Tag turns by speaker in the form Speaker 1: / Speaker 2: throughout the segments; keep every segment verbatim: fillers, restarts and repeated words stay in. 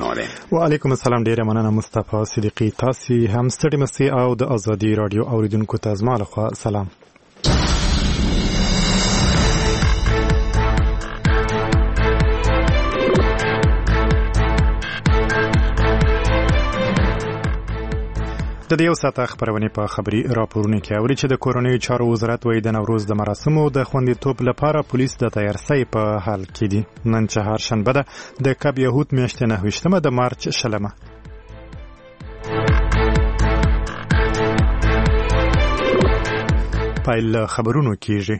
Speaker 1: خوش آمدید.
Speaker 2: وعلیکم السلام. ډیره مننه مصطفی صدیقی. تاسو هم ستړي مسئ او د ازادي رادیو اوریدونکو ته زما لخوا سلام. د دې یو ساعته خبرونه په خبري راپورونه کې اوري چې د کورونی چارو وزارت وایي د نوروز د مراسمو د خوندیتوب لپاره پولیس د تیارسۍ په حال کې دي. نن چهارشنبه ده د کب یهود میاشتې نهه د مارچ شلمه. پایل خبرونو کېږي.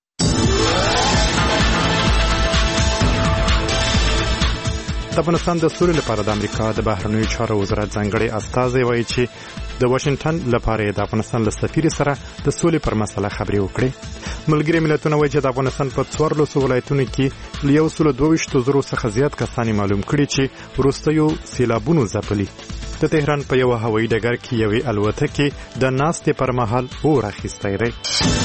Speaker 2: د افغانستان د سولې لپاره د امریکا د بهرنیو چارو وزارت ځانګړی استازی وایي چې د واشنگټن لپاره د افغانستان له سفیر سره د سولې پر مسله خبرې وکړي. ملګری ملتونه وایي چې د افغانستان په څوارلسو ولایتونو کې له یو سل دوه ویشت زرو څخه زیات کسان معلوم کړي چې وروستیو سیلابونو ځپلي. د تهران په یو هوایي ډګر کې یوې الوتکې د ناستې پر مهال اور اخیستی دی.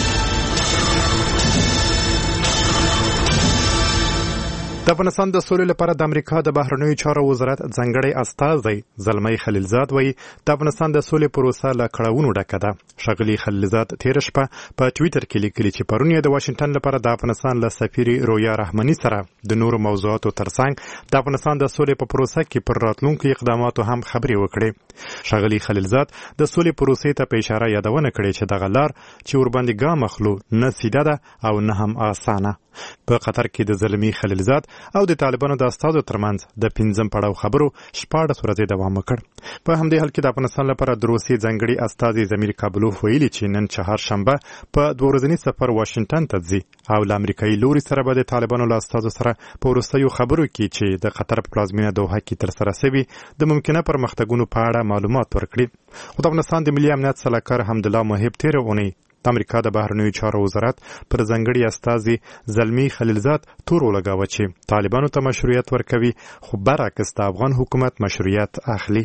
Speaker 2: د افغانستان د سولې لپاره د امریکا د بهرنیو چارو وزارت ځانګړی استازی زلمی خلیلزاد وایي د افغانستان د سولې پروسه له کړاوونو ډکه ده. ښاغلي خلیلزاد تېره شپه په ټویټر کې لیکلي چې پرون یې د واشنګټن لپاره د افغانستان له سفیر رویا رحماني سره د نورو موضوعاتو ترڅنګ د افغانستان د سولې په پروسه کې پر راتلونکو اقداماتو هم خبرې وکړې. ښاغلي خلیلزاد د سولې پروسې ته په اشاره یادونه کړې چې دغه لار چې ورباندې ګام اخلو نه سیده ده او نه هم اسانه. په قطر کې د زلمی خلیلزاد او د طالبانو د استازو ترمنځ د پنځم پړاو خبرو شپاړس ورځې دوام وکړ. په همدې حال کې د افغانستان لپاره د روسیې ځانګړي استازي زمیر کابلوف ویلي چې نن چهارشنبه په دوه ورځني سفر واشنګټن ته ځي او له امریکایي لوري سره به د طالبانو له استازو سره په وروستیو خبرو کې چې د قطر په پلازمینه دوحه کې ترسره شوي د ممکنه پرمختګونو په اړه معلومات ورکړي. خو د افغانستان د ملي امنیت سلاکار حمدالله محب تېره اونۍ د امریکا د بهرنیو چارو وزارت پر ځانګړي استازي زلمی خلیلزاد تور ولګاوه چې طالبانو ته مشروعیت ورکوي خو برعکس د افغان حکومت مشروعیت اخلي.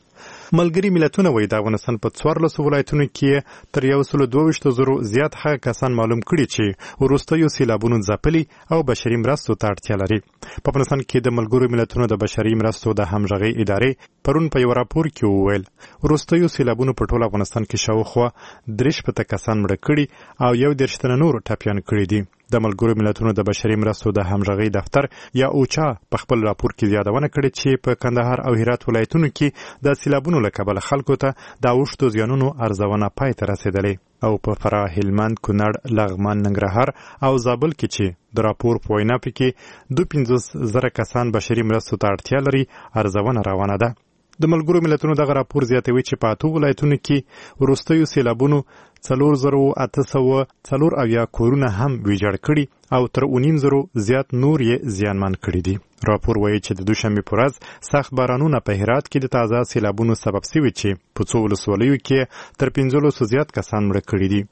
Speaker 2: ملګری ملتونه وایي د افغانستان په څوارلسو ولایتونو کې تر یو سل دوه ویشت زرو زیات هغه کسان معلوم کړي چې وروستیو سیلابونو ځپلي او بشري مرستو ته اړتیا لري. په افغانستان کې د ملګرو ملتونو د بشري مرستو د همغږۍ ادارې پرون په یو راپور کې وویل وروستیو سیلابونو په ټول افغانستان کې شاوخوا درې شپېته کسان مړه کړي او یو دېرش تنه نور ټپیان کړي دي. د ملګرو ملتونو د بشري مرستو د همغږۍ دفتر یا اوچا په خپل راپور کې یادونه کړې چې په کندهار او هرات ولایتونو کې د سیلابونو له کبله خلکو ته د اوښتو زیانونو ارزونه پای ته رسېدلې او په فراه، هلمند، کونړ، لغمان، ننګرهار او زابل کې چې د راپور په وینا پکې دوه پنځوس زره کسان بشري مرستو ته اړتیا لري ارزونه روانه ده. د ملګرو ملتونو دغه راپور زیاتوي چې په اتو ولایتونو کې وروستیو سیلابونو څلور زره اته سوه څلور اویا کورونه هم ویجاړ کړي او تر اوه نیم زرو زیات نور یې زیانمن کړي دي. راپور وایي چې د دوشنبې په ورځ سخت بارانونه په هرات کې د تازه سیلابونو سبب شوي چې په څو ولسوالیو کې تر پنځلسو زیات کسان مړه کړي دي.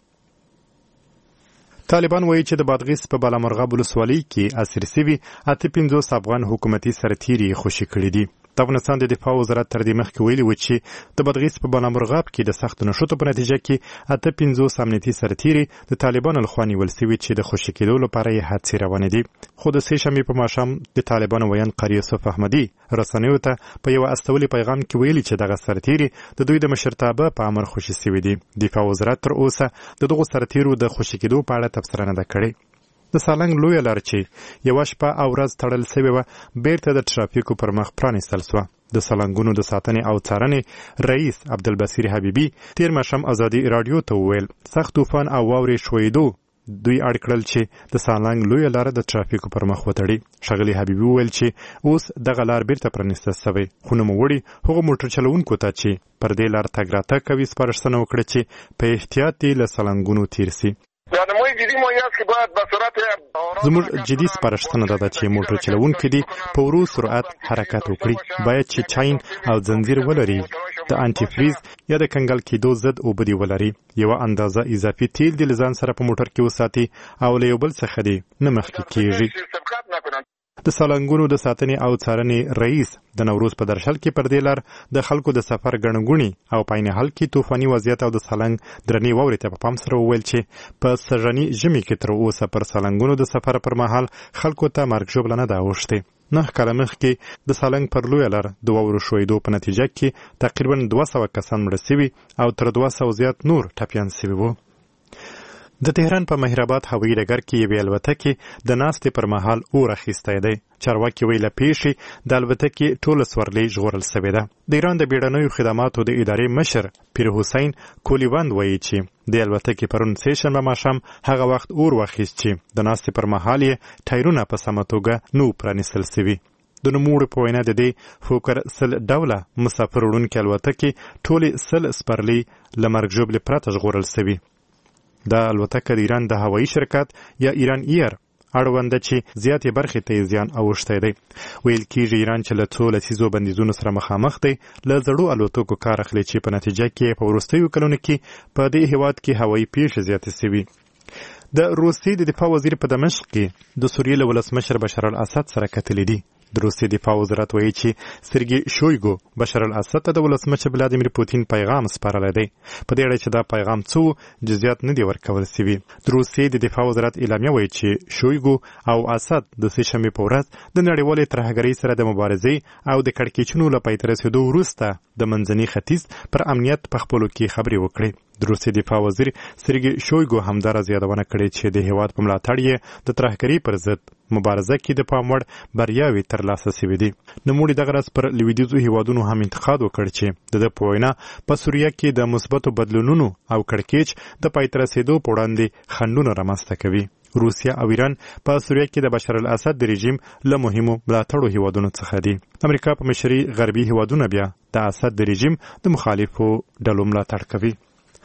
Speaker 2: طالبان وایي چې د بادغیس په بالامرغاب ولسوالۍ کې اسیر شوي اته پنځوس افغان حکومتي سرتیري خوشي کړي دي. د افغانستان د دفاع وزارت تر دې مخکې ویلي و چې د بادغیس په بالامرغاب کې د سختو نښتو په نتیجه کې اته پنځوس امنیتي سرتیري د طالبانو لخوا نیول شوي چې د خوشي کېدو لپاره یې هڅې روانې دي. خو د سې شنبې په ماښام د طالبانو ویان قاري یوسف احمدي رسنیو ته په یو استولي پیغام کې ویلي چې دغه سرتیري د دوی د مشرتابه په امر خوشي شوي دي. دفاع وزارت تر اوسه د دغو سرتیرو د خوشي کېدو په اړه تبصره نه ده کړې. د سالنګ لویه لار چې یوه شپه او ورځ تړل سوې وه بیرته د ټرافیکو پر مخ پرانیستل سوه. د سالنګونو د ساتنې او څارنې رئیس عبدالبصیر حبیبي تېر ماښام ازادي راډیو ته وویل سخت طوفان او واورې ښویېدو دوی اړ کړل چې د سالنګ لویه لاره د ټرافیکو پر مخ وتړي. ښاغلي حبیبي وویل چې اوس دغه لار بیرته پرانیسته سوی خو نوموړي هغو موټر چلوونکو ته چې پر دې لار تګ راتګ کوي سپارښتنه وکړه چې په احتیاط دې له سالنګونو تېر سي. زموږ جدي سپارښتنه ده چې موټر چلوونکي دي په ورو سرعت حرکت وکړي. باید چې چاین او زنځیر ولري، د انټي فریز یا د کنګل کېدو ضد اوبه دي ولري، یوه اندازه اضافي تیل دې له ځان سره په موټر کې وساتي او له یو بل څخه دې نه مخکې کېږي. د سالنګونو د ساتنې او څارنې رئیس د نوروز په درشل کې پر دې لار د خلکو د سفر ګڼګوني او په عین حال کې طوفاني وضعیت او د سالنګ درنې واورې ته په پام سره وویل چې په سږني ژمي کې تر اوسه پر سالنګونو د سفر پر مهال خلکو ته مرګ ژوبله نه ده اوښتې. نه کاله مخکې د سالنګ پر لویه لار د واورو ښویېدو په نتیجه کې تقریبا دوه سوه کسان مړه سوي او تر دوه سوه زیات نور ټپیان سوي وو. د تهران په مهرآباد هوایي ډګر کې یوې الوتکې د ناستې پر مهال اور اخیستی دی. چارواکي وایي له پیښې د الوتکې ټوله سورلۍ ژغورل سوې ده. د ایران د بیړنیو خدماتو د ادارې مشر پیر حسین کولیوند وایي چې د الوتکې پرون سه شنبه ماښام هغه وخت اور واخیست چې د ناستې پر مهال یې ټایرونه په سمه توګه نو پرانیستل سوي. د نوموړو په وینا د دې فوکر سل ډوله مسافر وړونکې الوتکې ټولې سل سپرلۍ له مرګ ژوبلې پرته ژغورل سوي. دا الوتکه د ایران د هوایي شرکت یا ایران ایر اړونده چې زیاتې برخې ته یې زیان اوښتی دی. ویل کېږي ایران چې له څو لسیزو بندیزونو سره مخامخ دی له زړو الوتکو کار اخلي چې په نتیجه کې په وروستیو کلونو کې په دې هیواد کې هوایي پیښې زیاتې سوي. د روسیې د دفاع وزیر په دمشق کې د سوریې له ولسمشر بشار الاسد سره کتلي دي. د روسیې دفاع وزارت وایي چې سرګي شویګو بشار الاسد ته د ولسمشر ولادیمیر پوتین پیغام سپارلی دی. په دې اړه چې دا پیغام څه جزئیات نه دي ورکول سوي. د روسیې د دفاع وزارت اعلامیه وایي چې شویګو او اسد د سه شنبې په ورځ د نړیوالې ترهګرۍ سره د مبارزې او د کړکېچونو له پای ته رسېدو وروسته د منځني ختیځ پر امنیت په خپلو کې خبرې وکړې. د روسیې دفاع وزیر سرګي شویګو همداراز یادونه کړې چې د هیواد په ملاتړ یې د ترهګرۍ پر ضد مبارزه کې د پام وړ بریاوې ترلاسه سوي دي. نوموړي دغه راز پر لویدیځو هیوادونو هم انتقاد وکړ چې د ده په وینا په سوریه کې د مثبتو بدلونونو او کړکېچ د پای ته رسېدو په وړاندې خنډونه رامنځته کوي. روسیه او ایران په سوریه کې د بشار الاسد د رژیم له مهمو ملاتړو هیوادونو څخه دي. امریکا په مشرۍ غربي هیوادونه بیا د اسد د رژیم د مخالفو ډلو ملاتړ کوي.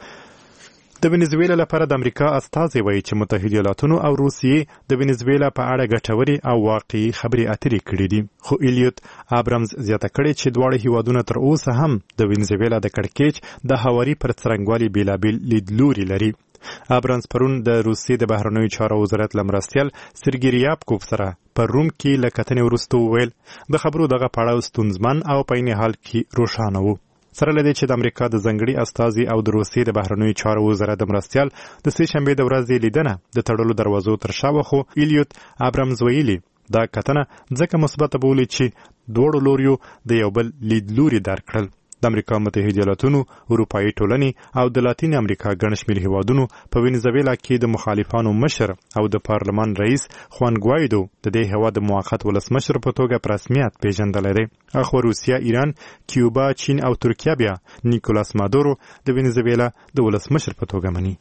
Speaker 2: د وینزویلا لپاره د امریکا استازی وایي چې متحده ایالاتونو او روسیې د وینزویلا په اړه ګټورې او واقعي خبرې اترې کړې دي. خو ایلیوت ابرامز زیاته کړې چې دواړه هیوادونه تر اوسه هم د وینزویلا د کړکېچ د هواري پر څرنګوالي بېلابېل لیدلوري لري. ابرامز پرون د روسیې د بهرنیو چارو وزارت له مرستیال سرګي ریابکوف سره په روم کې له کتنې وروسته وویل د خبرو دغه پړاو ستونزمن او په عین حال کې روښانه و. سره له دې چې د امریکا د ځانګړي استازي او د روسیې د بهرنیو چارو وزارت د مرستیال د سه شنبې د ورځې لیدنه د تړلو دروازو تر شا وه، خو ایلیوت ابرامز ویلي دا کتنه ځکه مثبته بولي چې دواړو لوریو د یو بل لیدلوري درک کړل. د امریکا متحده ایالاتونو، اروپایي ټولنې او د لاتین امریکا ګڼ شمېر هیوادونو په وینزویلا کې د مخالفانو مشر او د پارلمان رئیس خوان ګوایدو د دې هیواد د موقت ولسمشر په توګه په رسمیت پیژندلی دی. اخوا روسیه، ایران، کیوبا، چین او ترکیه بیا نیکولاس مادورو د وینزویلا د ولسمشر په توګه مني.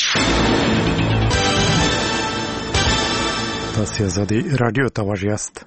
Speaker 2: تاسو آزادي رادیو ته غوږ یاست.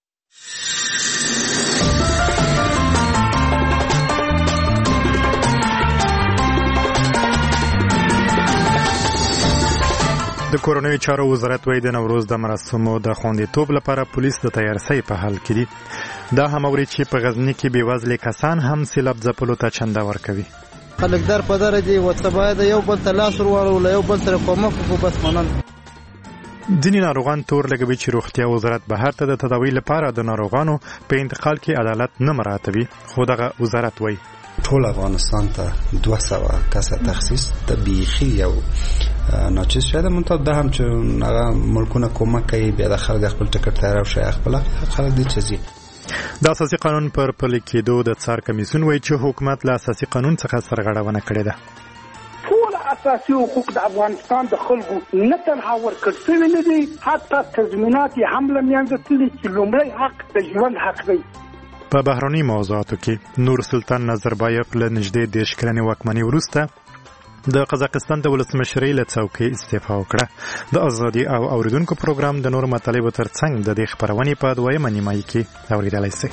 Speaker 2: د کورنیو چارو وزارت وایي د نوروز د مراسمو د خوندیتوب لپاره پولیس د تیارسۍ په حال کې دي. دا هم اوري چې په غزني کې بېوزلې کسان هم سیلاب ځپلو ته چنده ورکوي.
Speaker 1: خلک در په دره دي ورته باید یو بل ته لاس ورواړو، له یو بل سره کومک وکړو، بس مننه.
Speaker 2: ځینې ناروغان تور لګوي چې روغتیا وزارت بهر ته د تداوی لپاره د ناروغانو په انتقال کې عدالت نه مراعاتوي. خو دغه وزارت وایي
Speaker 3: ټول افغانستان ته دوه سوه کسه تخصیص د بیخي یو ناچیز شده. منتها ده هم چې هغه ملکونه کومک کوي، بیا د خلک خپل ټکټ تیار او شي خپل خلک دي چزي.
Speaker 2: د اساسي قانون پر پلي کېدو د څار کمیسیون وایي چې حکومت له اساسي قانون څخه سرغړونه کړې ده.
Speaker 4: ټول اساسي حقوق د افغانستان د خلکو نه تنها ورکړل شوي نه دي، حتی تضمینات یې هم له منځه تللي چې لومړی حق د ژوند حق دی.
Speaker 2: په بهرني موضوعاتو کې نور سلطان نظربایف له نږدې دېرش کلنې واکمنۍ وروسته د قزاقستان د ولسمشرۍ له څوکۍ استعفا وکړه. د ازادي او اوریدونکو پروګرام د نورو مطالبو ترڅنګ د دې خپرونې په دویمه نیمایي کې اوریدلی شئ.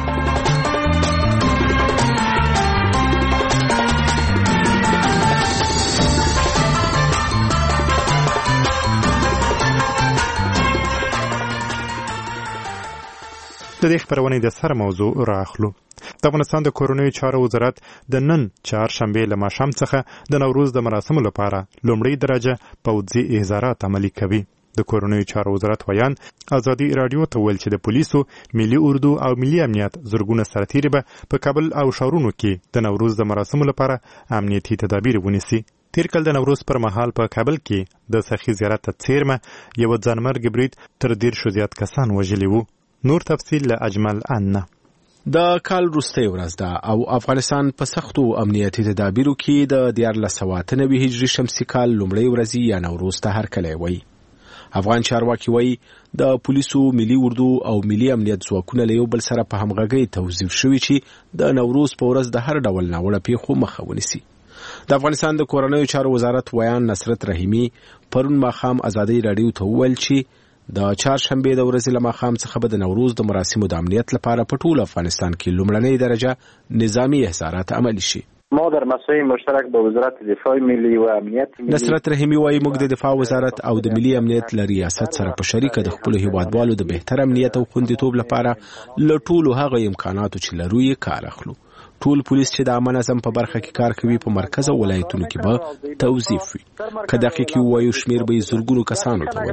Speaker 2: د دې خپرونې د سر موضوع راخلو. د افغانستان د کورنیو چارو وزارت د نن چهارشنبې له ماښام څخه د نوروز د مراسمو لپاره لومړۍ درجه پوځي احضارات عملي کوي. د کورنیو چارو وزارت ویان ازادي رادیو ته ویل چې د پولیسو ملي اردو او ملي امنیت زرګونه سرتیري به په کابل او شاورونو کې د نوروز د مراسمو لپاره امنیتي تدابیر ونیسي. تیر کال د نوروز پر مهال په کابل کې د سخي زیارت ته څیرمه یو ځانمرګ برید تر ډیر شو زیات کسان وژلي وو. نور تفصیل له اجمل ان.
Speaker 5: د کال وروستۍ ورځ ده او افغانستان په سختو امنیتي تدابیرو کې د دیارلس سوه اته نوي هجري شمسي کال لومړۍ ورځې یا نوروز ته هرکلی وایي. افغان چارواکي وایي د پولیسو ملي اردو او ملي امنیت ځواکونه له یو بل سره په همغږۍ توظیف شوي چې د نوروز په ورځ د هر ډول ناوړه پیښو مخه ونیسي. د افغانستان د کورنیو چارو وزارت ویان نصرت رحیمي پرون ماښام ازادي رادیو ته وویل چې د چهارشنبې د ورځې له ماښام څخه به د نوروز د مراسمو د امنیت لپاره په ټول افغانستان کې لومړنۍ درجه نظامي احصارات عملي شي.
Speaker 6: ما در مسائل مشترک با وزارت دفاع ملی و امنیت ملی.
Speaker 5: نصرت رحیمي وايي موږ د دفاع وزارت او د ملي امنیت له ریاست سره په شریکه د خپل هیوادوالو د بهتر امنیت او خوندیتوب لپاره له ټولو هغه امکاناتو چې لرو یې کار اخلو. ټول پولیس چې د عامه نظم په برخه کې کار کوي په مرکز او ولایتونو کې به توظیف وي. که دقیقي ووایو شمیر به زرګونو کسانو ته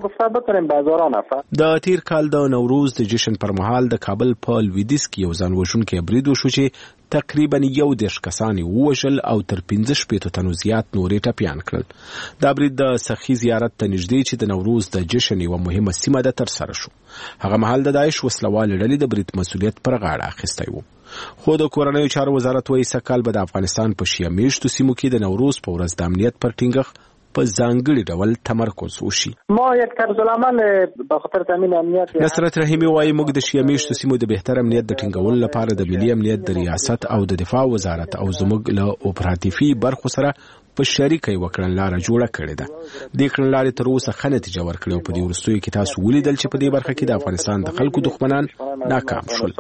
Speaker 5: ورسیږي. د تیر کال د نوروز د جشن پر مهال د کابل په لویدیځ کې یو ځان وژونکی برید وشو چې تقریبا یو دېرش کسان یې ووژل او تر پنځه شپېتو تنو زیات نور یې ټپیان کړل. دا برید د سخي زیارت ته نږدې چې د نوروز د جشن یوه مهمه سیمه ده ترسره شو. هغه مهال د داعش وسلوالې ډلې د برید مسؤلیت پر غاړه اخیستی و. خو د کورنیو چارو وزارت وایي سږکال به د افغانستان په شیعه میشتو سیمو کې د نوروز په ورځ د امنیت پر ټینګښت په ځانګړي ډول تمرکز وشي.
Speaker 6: ما یک طرزالعمل به خاطر تامین امنیت.
Speaker 5: نصرت رحیمي وايي موږ د شیعه میشتو سیمو د بهتر امنیت د ټینګولو لپاره د ملي امنیت د ریاست او د دفاع وزارت او زموږ له اپراتیفي برخو سره په شریکه یو کړنلاره جوړه کړې ده. دې کړنلارې تر اوسه ښه نتیجه ورکړې او په دې وروستیو کې تاسو ولیدل چې په دې برخه کې د افغانستان د خلکو دښمنان ناکام شول.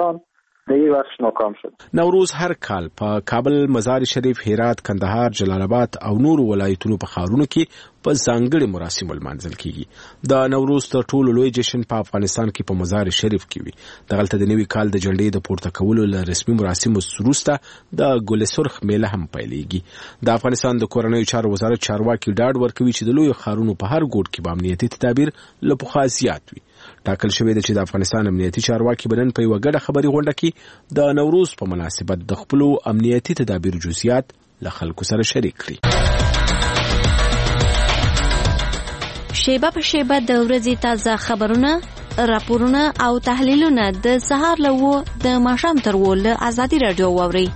Speaker 5: نوروز هر کال په کابل، مزار شریف، هرات، کندهار، جلال آباد او نورو ولایتونو په ښارونو کې په ځانګړي مراسمو لمانځل کیږي. د نوروز تر ټولو لوی جشن په افغانستان کې په مزار شریف کې وي. دغلته د نوي کال د جنډې د پورته کولو له رسمي مراسمو وروسته د ګل سرخ میله هم پیلېږي. د افغانستان د کورنیو چارو وزارت چارواکي ډاډ ورکوي چې د لویو ښارونو په هر ګوټ کې به امنیتي تدابیر له پخوا زیات وي. ټاکل شوی دی چې د افغانستان امنیتي چارواکي به نن په یوه ګډه خبري غونډه کې د نوروز په مناسبت د خپلو امنیتي تدابیر جزئیات له خلکو سره شریک کړي.
Speaker 7: شیبه په شیبه د ورځې تازه خبرونه، راپورونه او تحلیلونه د سهار له اووه د ماښام تر اووه له ازادي راډیو واورئ.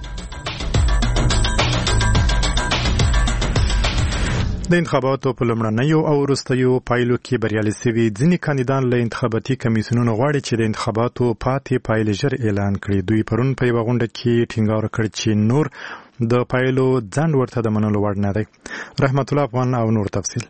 Speaker 2: د انتخاباتو په لومړنیو او وروستیو پایلو کې بریالي سوي ځینې کاندیدان له انتخاباتي کمیسیونونو غواړي چې د انتخاباتو پاتې پایلې ژر اعلان کړي. دوی پرون په یوه غونډه کې ټینګار وکړ چې نور د پایلو ځنډ ورته د منلو وړ نه دی. رحمت الله افغان او نور تفصیل.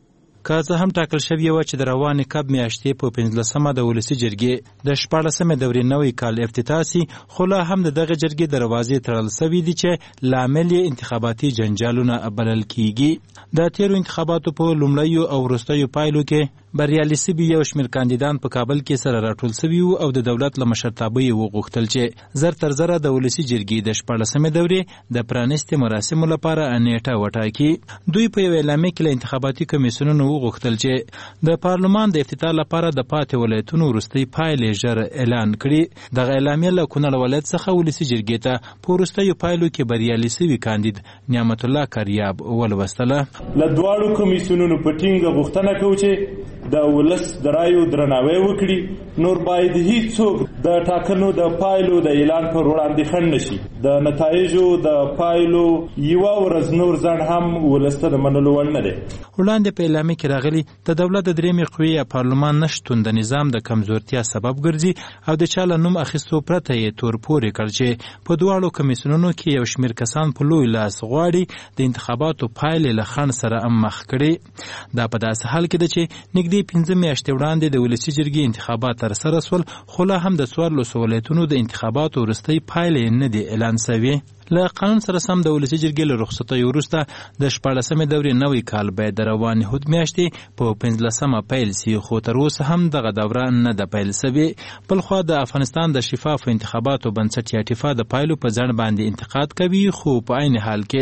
Speaker 8: که زه هم ټاکل شوی و چې د روانې کب میاشتې په پنځلسمه د ولسي جرګې د شپاړلسمې دورې نوی کال افتتاح سي، خو لا هم د دغه جرګې دروازې تړل سوي دي چې لامل یې انتخاباتي جنجالونه بلل کیږي. د تیرو انتخاباتو په لومړیو او وروستیو پایلو کې بریالي سوي یو شمېر کاندیدان په کابل کې سره راټول سوي وو او د دولت له مشرتابه یې وغوښتل چې زر تر زره د ولسي جرګې د شپاړلسمې دورې د پرانیستې مراسمو لپاره نیټه وټاکي. دوی په یو اعلامیه کې له انتخاباتي کمیسیونونو وغوښتل چې د پارلمان د افتتاح لپاره د پاتې ولایتونو وروستۍ پایلې ژر اعلان کړي. دغه اعلامیه له کونړ ولایت څخه ولسي جرګې ته په وروستیو پایلو کې بریالي سوي کاندید نعمت الله کاریاب ولوستله.
Speaker 9: له دواړو کمیسیونونو په ټینګه غوښتنه کوو چې د ولس د رایو درناوی وکړي. نور باید هیڅوک د ټاکنو د پایلو د اعلان پر وړاندې خنډ نشي. د نتایجو د پایلو یوه ورځ نور ځنډ هم ولس ته د منلو وړ نه دی.
Speaker 8: وړاندې په اعلامیه کې راغلي د دولت د درېیمې قوې یا پارلمان نشتون د نظام د کمزورتیا سبب ګرځي او د چا له نوم اخیستو پرته یې تور پورې کړ چې په دواړو کمیسیونونو کې یو شمېر کسان په لوی لاس غواړي د انتخاباتو پایلې له خنډ سره هم مخ کړي. دا په داسې حال کې ده چې نږدې پنځه میاشتې وړاندې د ولسي جرګې انتخابات ترسره سول، خو لا هم د څوارلسو ولایتونو د انتخاباتو وروستۍ پایلې نه دي اعلان سوي. له قانون سره سم د ولسي جرګې له رخصتۍ وروسته د شپاړلسمې دورې نوی کال باید د روانې هود میاشتې په پنځلسمه پیل سي، خو تر اوسه هم دغه دوره نه ده پیل سوې. بلخوا د افغانستان د شفافو انتخاباتو بنسټ یا ټیفا د پایلو په ځنډ باندې انتقاد کوي، خو په عین حال کې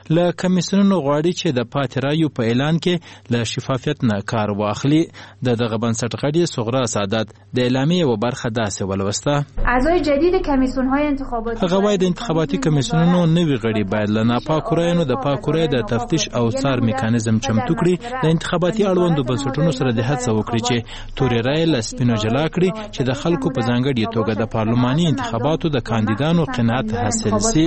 Speaker 8: له کمیسیونونو غواړي چې د پاتې رایو په اعلان کې له شفافیت نه کار واخلي. د دغه بنسټ غړي صغرا سعادت د اعلامیې یوه برخه داسې ولوسته.
Speaker 10: اعضای جدید کمیسیون‌های انتخاباتی
Speaker 8: هغه وایي د انتخاباتي کمیسیونونو نوي غړي باید له ناپاکو رایو د پاکو رایو د تفتیش او څار میکانیزم چمتو کړي. د انتخاباتي اړوندو بنسټونو سره د هڅه وکړي چې تورې رایې له سپینو جلا کړي چې د خلکو په ځانګړې توګه د پارلماني انتخاباتو د کاندیدانو قناعت حاصل شي.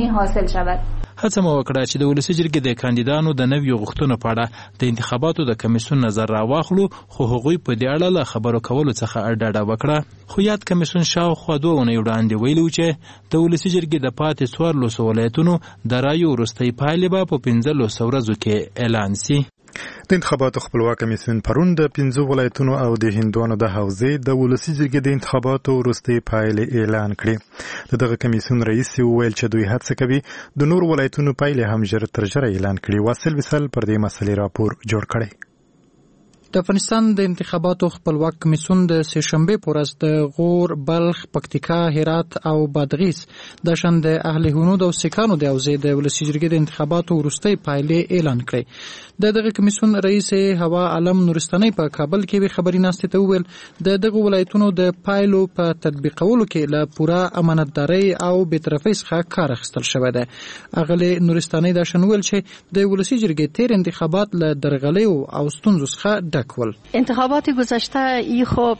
Speaker 8: هڅه مو وکړه چې د ولسي جرګې د کاندیدانو د نویو غوښتنو په اړه د انتخاباتو د کمیسیون نظر راواخلو، خو هغوی په دې اړه له خبرو کولو څخه ډډه وکړه. خو یاد کمیسیون شاوخوا دوه اونۍ وړاندې ویلي و چې د ولسي جرګې د پاتې څوارلسو ولایتونو د رایو وروستۍ پایلې به په پنځلسو ورځو کې اعلان سي.
Speaker 2: د انتخاباتو خپلواک کمیسیون پرون د پنځو ولایتونو او د هندوانو د حوزې د ولسي جرګې د انتخاباتو وروستۍ پایلې اعلان کړې. د دغه کمیسیون رئیس وویل چې دوی هڅه کوي د نور ولایتونو پایلې هم ژر تر ژره اعلان کړي. واصل وصل پر دې مسلې راپور جوړ کړی.
Speaker 11: د افغانستان د انتخاباتو خپلواک کمیسیون د سهشنبه په ورځ د غور، بلخ، پکتیکا، هرات او بادغیس د شان د اهل هنود او سیکانو د حوزې د ولسي جرګې د انتخاباتو وروستۍ پایلې اعلان کړې. د دغه کمیسیون رئیس هوا عالم نورستاني په کابل کې به خبري ناستې ته وویل د دغه ولایتونو د پایلو په تطبیقولو کې له پوره امانتدارۍ او بی‌طرفۍ څخه کار اخیستل شوی دی. اغلې نورستاني دا شنوول چې د ولسي جرګې تیر انتخابات له درغلیو او ستونزو څخه ډکول.
Speaker 12: انتخابات گذشته ای خوب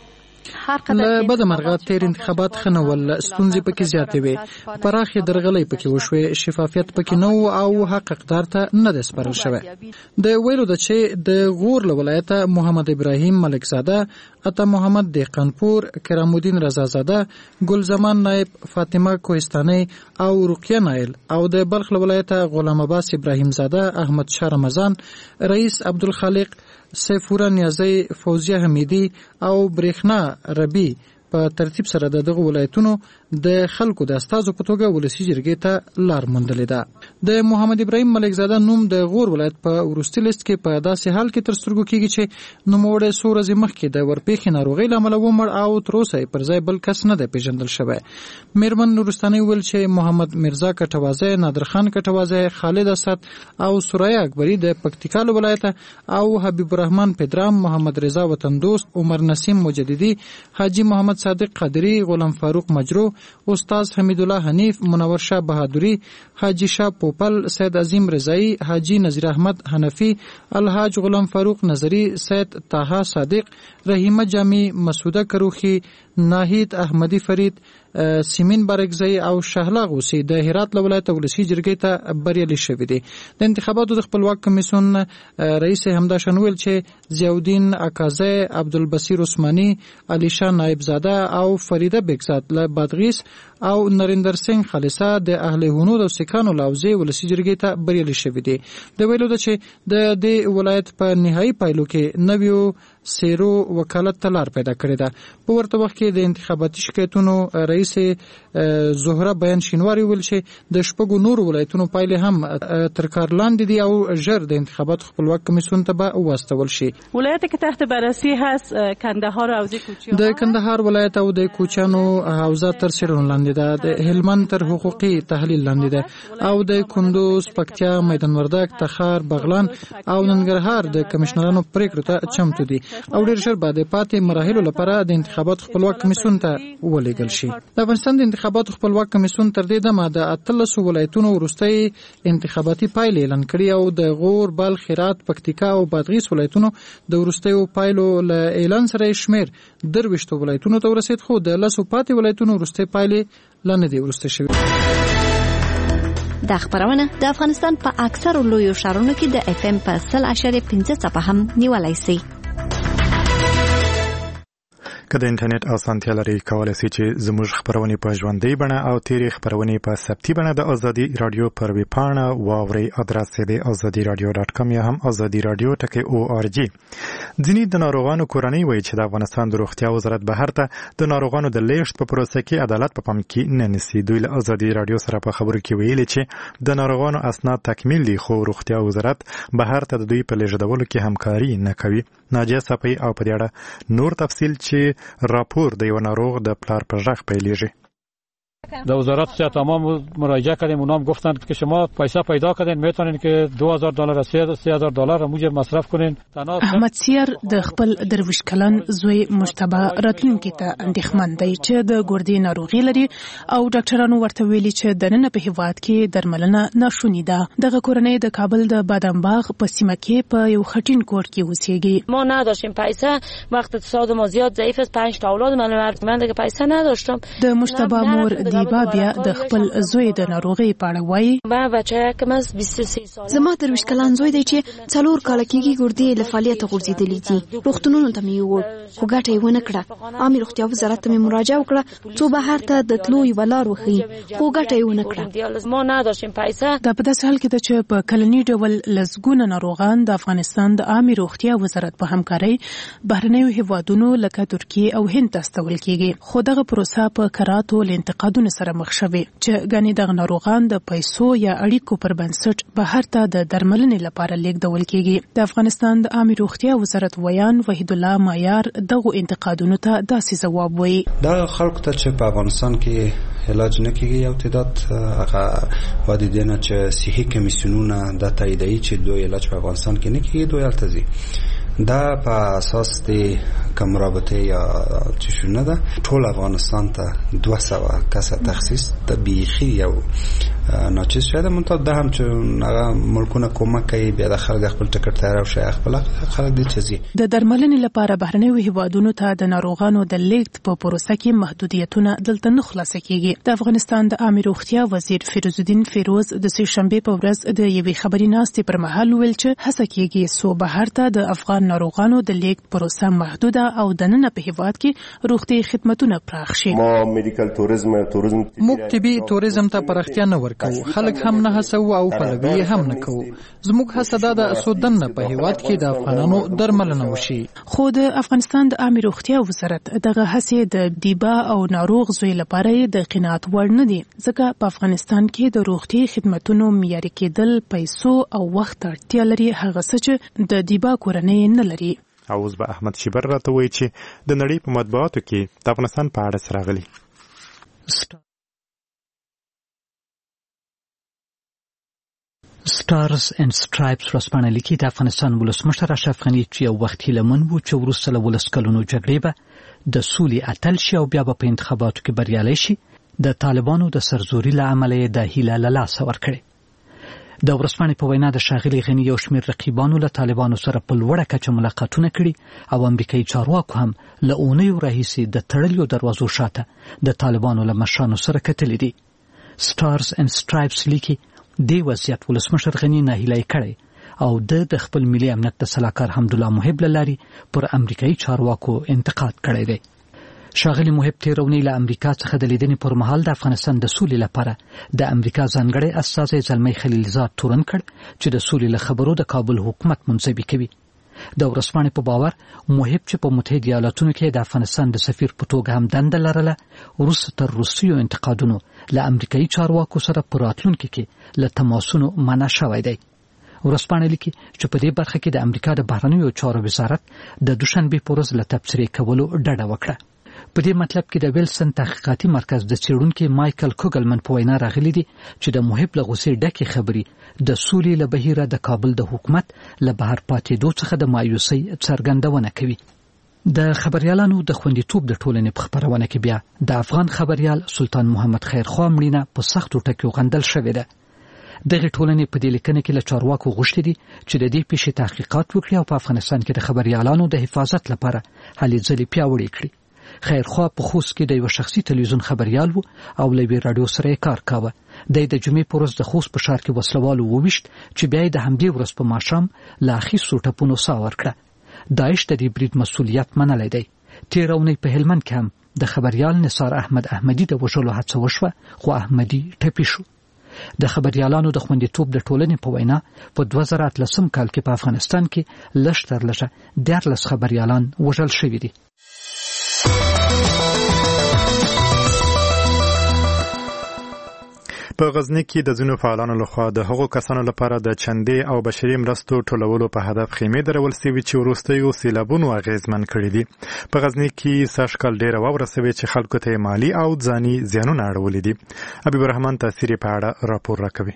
Speaker 11: له بده مرغه تیر انتخابات خنول ستونزې پکې زیاتې وي. پراخې درغلۍ پکې وشوې، شفافیت پکې نه و او حق اقدار ته نه د سپارل شوی. د ویلو د چې د غور له ولایته محمد ابراهیم ملکزاده، عطا محمد دهقانپور، کرام الدین رضازاده، ګلزمان نایب، فاطمه کوهستاني او رقیه نایل او د بلخ له ولایته غلام عباس ابراهیم زاده، احمد شاه رمضان، رئیس عبدالخالق، سیفورا نیازی، فوزیه حمیدی او برېښنا ربی په ترتیب سره د دغه ولایتونو د خلکو د استازو په توګه ولسي جرګې ته لار موندلې ده. د محمد ابراهیم ملکزاده نوم د غور ولایت په وروستي لیست کې په داسې حال کې تر سترګو کېږي چې نوموړی څو ورځې مخکې د ورپېښې ناروغۍ له امله ومړ او تر اوسه یې پر ځای بل کس نه دی پیژندل شوی. میرمن نورستاني وویل چې محمد مرزا کټوازی، نادرخان کټوازی، خالد اسد او سوریا اکبري د پکتیکا له ولایته او حبیب الرحمن پدرام، محمد رضا وطن دوست، عمر نسیم مجددي، حاجی محمد صادق قادری، غلام فاروق مجرو، استاد حمید الله حنیف، منور شاه بهادری، حاجی شاه پوپل، سید عظیم رضایی، حاجی نذیر احمد حنفی، الحاج غلام فاروق نظری، سید طه صادق، رحیمه جامی، مسعوده کروخی، ناهید احمدی فرید، سیمین بارکزی او شهلا غوسی د هرات له ولایت ولسي جرګې ته بریالي شوي دي. د انتخاباتو د خپلواک کمیسیون رئیس همدا شنویل چې ضیاءالدین اکازی، عبدالبصیر عثماني، علی شاه نایبزاده او فریده بیگزاد له بادغیس او نریندر سنگ خالصه د اهل هنود او سیکانو لاوزي ولسي جرګې ته بریالي شوي دي. د ویلو د چې د دې ولایت په نهایي پایلو کې نویو سیرو وکالت ته لار پیدا کړې ده. په ورته وخت کې د انتخاباتي شکایتونو رئیس زهره بیان شینواری ویل چې د شپږو نورو ولایتونو پایلې هم تر کار لاندې دي او ژر د انتخاباتو خپلواک کمیسیون ته به واستول شي.
Speaker 12: ولایت که تحت بررسی هست کندهار او کوچیان،
Speaker 11: د کندهار ولایت او د کوچیانو حوزه تر څیړنو لاندې ده، د هلمند تر حقوقي تحلیل لاندې ده او د کندوز، پکتیا، میدان وردګ، تخار، بغلان او ننګرهار د کمشنرانو پریکړو ته چمتو دي او ډیر ژر به د پاتې مراحلو لپاره د انتخاباتو خپلواک کمیسیون ته ولېږل شي. د افغانستان د انتخاباتو خپلواک کمیسیون تر دې دمه د اتلسو ولایتونو وروستۍ انتخاباتي پایلې اعلان کړي او د غور، بلخ، هرات، پکتیکا او بادغیس ولایتونو د وروستیو پایلو له اعلان سره شمیر درویشتو ولایتونو ته ورسېد، خو د لسو پاتې ولایتونو وروستۍ پایلې لا نه دي وروسته شوې.
Speaker 7: دا خبرونه د افغانستان په اکثرو لویو ښارونو کې د اف ام په سل اشاریه پنځه څپه هم نیولای شي.
Speaker 2: که د انټرنیټ اسانتیا لري کولای شي چې زموږ خبرونه په ژوندۍ بڼه او تیری خبرونه په ثبتي بڼه د ازادي رادیو پر ویب پاڼه واوري. ادرس یې د ازادي رادیو ډاټ کام یا هم ازادي رادیو ټکی او ار جی. ځینې د ناروغانو کورنۍ وایي چې د افغانستان د روغتیا وزارت بهر ته د ناروغانو د لیږد په پروسه کې عدالت په پام کې نه نیسي. دوی له ازادي رادیو سره په خبرو کې ویلي چې د ناروغانو اسناد تکمیل دي، خو روغتیا وزارت بهر ته د دوی په لیږدولو کې همکاري نه کوي. ناجیه صفی او په دې اړه نور تفصیل چې راپور د یو ناروغ د پلار په ژغ پیلېږي.
Speaker 13: در وزارت صحت عامه مراجعه کردیم، اونها هم گفتند که شما پیسه پیدا کردین میتونین که دو هزار دلار سه هزار دلار موجب مصرف کنین.
Speaker 14: احمد سیر د خپل درویش کلن زوی مجتبی راتلونکي ته اندېښمن دی چې د ګردې ناروغي لري او ډاکټرانو ورته ویلي چې دننه په هیواد کې درملنه ناشونې ده. دغه کورنۍ د کابل د بادام باغ په سیمه کې په یو خټین کور کې اوسېږي.
Speaker 15: ما نداشتیم پیسه، وقت اقتصاد ما زیاد ضعیف است، پنج تا اولاد من من دیگه پیسه نداشتم.
Speaker 14: د مجتبی مور دیبا بیا د خپل زوی د ناروغي په اړه وایي:
Speaker 15: ما بچه کم از بیست و سه سال
Speaker 16: زما درویش کلن زوی دی چې څلور کاله کېږي ګردې له فعالیته غورځېدلې دي. روغتونونو ته مې یووړ خو ګټه یې ونه کړه. عامې روغتیا وزارت ته مې مراجعه وکړه څو بهر ته د تلو یوه لار وښیي خو ګټه یې ونه کړه.
Speaker 15: ما نداشتیم پیسه.
Speaker 14: دا په داسې حال کې ده چې په کلني ډول لسګونه ناروغان د افغانستان د عامې روغتیا وزارت په همکارۍ بهرنیو هیوادونو لکه ترکیې او هند ته استول کېږي. خو دغه پروسه په کراتو له انتقادونو سره مخ شوې چې ګڼې دغه ناروغان د پیسو یا اړیکو پر بنسټ بهر ته د درملنې لپاره لیږدول کېږي. د افغانستان د عامې روغتیا وزارت ویان وحید الله مایار دغه انتقادونو ته داسې ځواب وایي:
Speaker 3: دا خلکو ته چې په افغانستان کې علاج نه کېږي یو تعداد هغه وادي دی نه چې صحي کمیسیونونه دا تاییدوي چې دوی علاج په افغانستان کې نه کېږي، دوی هلته ځي. دا په اساس د کم رابطه یا چې شونه ده ټول افغانستان ته دوه سوه کسه تخصیص د بیخي یو ناچیز شده. منتها ده هم چې هغه ملکونه کومک کوي بیا د خلک خپل ټکټ تیار او شي خپل خلک دي چې ځي.
Speaker 14: د درملنې لپاره بهرنیو هیوادونو ته د ناروغانو د لیږد په پروسه کې محدودیتونه دلته نه خلاصه کېږي. د افغانستان د عامې روغتیا وزیر فیروز الدین فیروز د سه شنبې په ورځ د یوې خبري ناستې پر مهال ویل چې هڅه کېږي څو بهر ته د افغان ناروغانو د لیږد پروسه محدوده او دننه په هیواد کې روغتي خدمتونه پراخ شي.
Speaker 17: ما میډیکل توریزم توریزم
Speaker 11: موږ طبي توریزم ته پراختیا نه ورکوو، خلک هم نه هڅو او پلوي هم نه کوو. زموږ هڅه دا ده څو دننه په هیواد کې د افغانانو درملنه وشي.
Speaker 14: خو د افغانستان د عامې روغتیا وزارت دغه هڅې د دیبا او ناروغ زوی لپاره د قناعت وړ نه دي، ځکه په افغانستان کې د روغتي خدمتونو معیاري کېدل پیسو او وخت اړتیا لري، هغه څه چې د دیبا کورنۍ نه لري.
Speaker 2: او اوس به احمد شیبر راته وایي چې د نړۍ په مطبوعاتو کې د افغانستان په اړه څه راغلي.
Speaker 18: سټارز اینډ سټرایپس ورځپاڼه لیکي د افغانستان ولسمشر اشرف غني چې یو وخت هیلهمن و چې وروسته له ولس کلونو جګړې به د سولې اتل شي او بیا به په انتخاباتو کې بریالی شي، د طالبانو د سرزوري له امله یې د هیله له لاسه ورکړې. د ورځپاڼې په وینا د ښاغلي غني یو شمېر رقیبانو له طالبانو سره په لوړه کچه ملاقاتونه کړي او امریکایي چارواکو هم له اونیو راهیسې د تړلیو دروازو شاته د طالبانو له مشرانو سره کتلي دي. سټارز اینډ سټرایپس لیکي دې وضعیت ولسمشر غني ناهیلی کړی او د د خپل ملي امنیت د سلاکار حمدالله محب له لارې پر امریکایي چارواکو انتقاد کړی دی. ښاغلي محب تېره اونۍ له امریکا څخه د لیدنې پر مهال د افغانستان د سولې لپاره د امریکا ځانګړی استازی زلمی خلیلزاد تورن کړ چې د سولې له خبرو د کابل حکومت منځوي کوي. د ورځپاڼې په باور محب چې په متحده ایالاتونو کې د افغانستان د سفیر په توګه هم دنده لرله، وروسته تر روسیو انتقادونو له امریکایي چارواکو سره په راتلونکي کې له تماسونو منع شوی دی. ورځپاڼه لیکي چې په دې برخه کې د امریکا د بهرنیو چارو وزارت د دوشنبې په ورځ له تبصرې کولو ډډه وکړه. په دې مطلب کې د ویلسن تحقیقاتي مرکز د څېړونکي مایکل کوګلمن په وینا راغلي دي چې د محب له غوسې ډکې خبرې د سولې له بهیره د کابل د حکومت له بهر پاتېدو څخه د مایوسۍ څرګندونه کوي. د خبریالانو د خوندیتوب د ټولنې په خپرونه کې بیا د افغان خبریال سلطان محمد خیرخوا مړینه په سختو ټکیو غندل شوې ده. دغه ټولنې په دې لیکنه کې له چارواکو غوښتي دي چې د دې پیښې تحقیقات وکړي او په افغانستان کې د خبریالانو د حفاظت لپاره هلې ځلې پیاوړې کړي. خیرخوا په خوست کې د یو شخصي تلویزیون خبریال وو او له یوې راډیو سره یې کار کاوه. د د جمعې په ورځ د خوست په ښار کې وسلوالو وویشت چې بیا یې د همدې ورځ په ماښام له اخیستو ټپونو ساه ورکړه. داعش د دې برید مسؤلیت منلی دی. تېره اونۍ په هلمند کې هم د خبریال نثار احمد احمدي د وژلو هڅه وشوه، خو احمدي ټپي شو. د خبریالانو د خوندیتوب د ټولنې په وینا په دوه زره اتلسم کال کې په افغانستان کې لږ تر لږه دیارلس خبریالان وژل شوي دي.
Speaker 2: په غزنی کې د ځینو فعالانو لخوا د هغو کسانو لپاره د چندې او بشري مرستو ټولولو په هدف خیمې درول سوي چې وروستیو سیلابونو اغیزمن کړي دي. په غزنی کې سږکال ډېره واوره سوې چې خلکو ته مالي او ځاني زیانونه اړولي دي. حبیب الرحمن تاثیر په اړه راپور راکوي.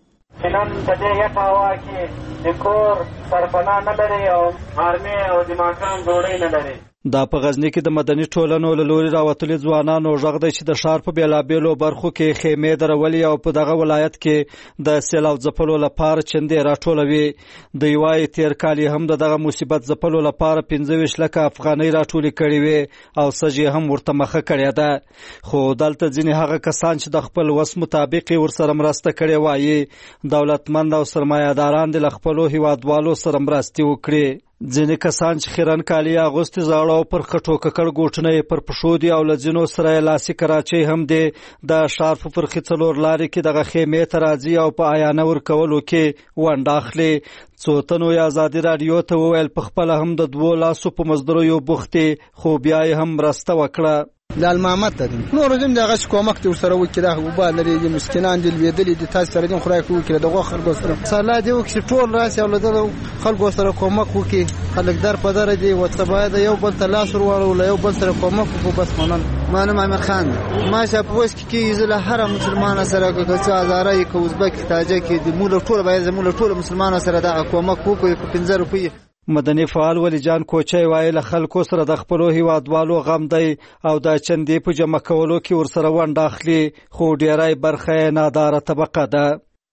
Speaker 19: نن په دې یخه هوا کې د کور سرپناه نه لري او آرمي او د ماښام ډوډۍ نه لري.
Speaker 20: دا په غزنی کې د مدني ټولنو له لوري راوتلي ځوانانو غږ دی چې د ښار په بیلابیلو برخو کې خیمې درولي او په دغه ولایت کې د سیلاب ځپلو لپاره چندې راټولوي. دوی وایي تېر کال هم د دغه مصیبت ځپلو لپاره پنځه ویشت لکه افغانۍ راټولې کړې وې او سږ هم ورته مخه کړې ده. خو دلته ځینې هغه کسان چې د خپل وس مطابق ورسره مرسته کړې وایي دولتمند او سرمایه‌داران د خپلو هیوادوالو سره مرستې وکړي. ځینې کسان چې خیرن کالي اغوستي زاړه او پر خټو ککړ ګوټونه یې پر پښو دي او له ځینو سره یې لاسي کراچۍ هم دی. د ښار په فرخي څلور لارې کې دغه خیمې ته راځي او په عیانه ورکولو کې ونډه اخلي. څو تنو یې ازادي راډیو ته وویل په خپله هم د دوو لاسو په مزدوریو بوخت دي خو بیا یې هم مرسته وکړه.
Speaker 1: لال محمد ته نور زم دغه کومک ته سره وکړه او با لري د مسکینان د لویدلې د تاسو سره د خدای کو وکړه دغه خلکو سره صلاح دی وکړي ټول راسي او د خلکو سره کومک وکړي. خلک در په در دي وڅبا د یو بل تلاس ورواړو یو بل سره کومک وکړو بس منن. مانو امیر خان ماشه په وس کې زله هر مسلمان سره کوڅه ازارای کو ازبک تاجک د مولا ټول باید مولا ټول مسلمان سره د کومک وکړي په پنځه روپۍ.
Speaker 20: مدني فعال ولی جان کوچی وایي له خلکو سره د خپلو هیوادوالو غم دی او د چندې په جمع کولو کې ورسره ونډه اخلي خو ډیری برخه یې ناداره طبقه ده.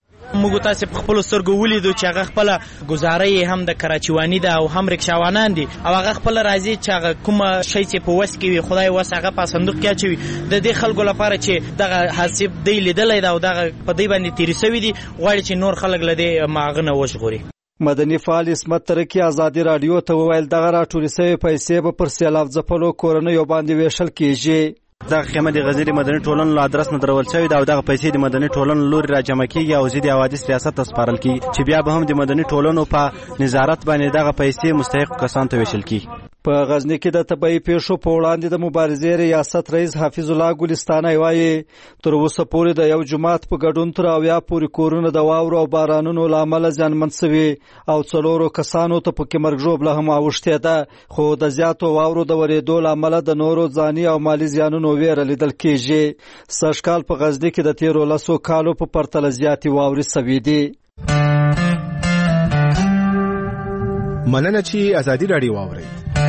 Speaker 21: موږ تاسو په خپل سترګو ولیدو چې هغه خپل گزارې هم د کراچیوانی ده او هم رکشاوانان دي او هغه خپل راځي چې هغه کومه شی چې په وس کې وي خدای وس هغه په صندوق کې اچوي. د دې خلکو لپاره چې دغه حساب دی لیدلای دا او دغه په دې باندې تیری سوي دي غواړي چې نور خلک لدې ماغنه وشغوري.
Speaker 20: مدني فعال اسمت ترکی ازادي راډیو ته وویل دغه راټولې سوي پیسې به پر سیلاب ځپلو کورنیو باندې ویشل کیږي.
Speaker 22: دغه خیمه د غزنی مدني ټولنو له ادرس نه درول شوې ده او دغه پیسې د مدني ټولنو لوري راجمع کیږي او ځینې حوادث ریاست ته سپارل کیږي چې بیا به هم د مدني ټولنو په نظارت باندې دغه پیسې مستحق کسانو ته ویشل کیږي.
Speaker 20: په غزنی کې د طبي پیښو په وړاندې د مبارزې ریاست رئیس حافظ الله ګلستاني وایي تر اوسه پورې د یو جماعت په ګډون تر اویا پورې کورونه د واورو او بارانونو له امله زیانمن شوي او څلورو کسانو ته پکې مرګ ژوبله هم اوښتې ده خو د زیاتو واورو د ورېدو له امله د نورو ځاني او مالي زیانونو ویره لیدل کېږي. سږکال په غزنی کې د تیرو لسو کالو په پرتله زیاتې واورې سوي دي.
Speaker 5: مننه چې ازادي راډیو واورئ.